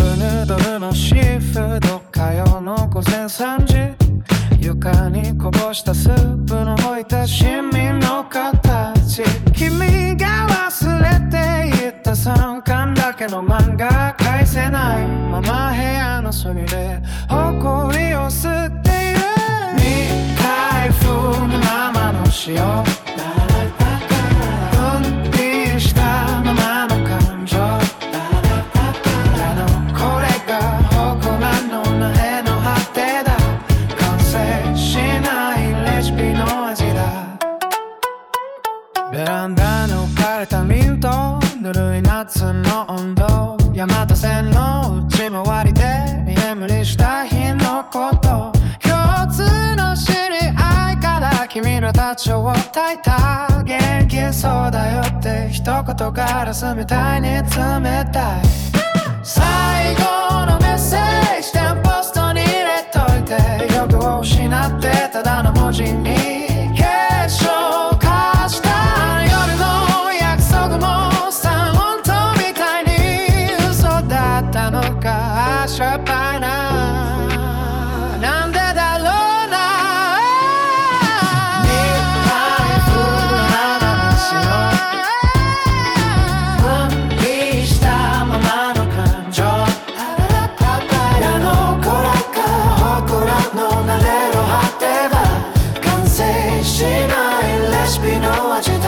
ヌードルのシーフード、火曜の午前3時、床にこぼしたスープの置いたシミの形、君が忘れていた3巻だけの漫画返せないまま部屋の隅で埃を吸っている、未開封のままの塩、分離したままの感情、これが祠の苗の果てだ、完成しないレシピの味だ。ベランダに置かれたミント、ぬるい夏の温度、山手線の内回りで居眠りした日のこと、共通の知り合いから君のたちを焚いた、元気そうだよって一言ガラスみたいに冷たい、最後のメッセージテンポストに入れといて、欲を失ってただの文字に結晶化した、夜の約束もさ、本当みたいに嘘だったのか、しょっぱいな、なんでだろうな、未開封の話を分離したままの感情、矢の子らか祠の慣れの果ては完成しないレシピの味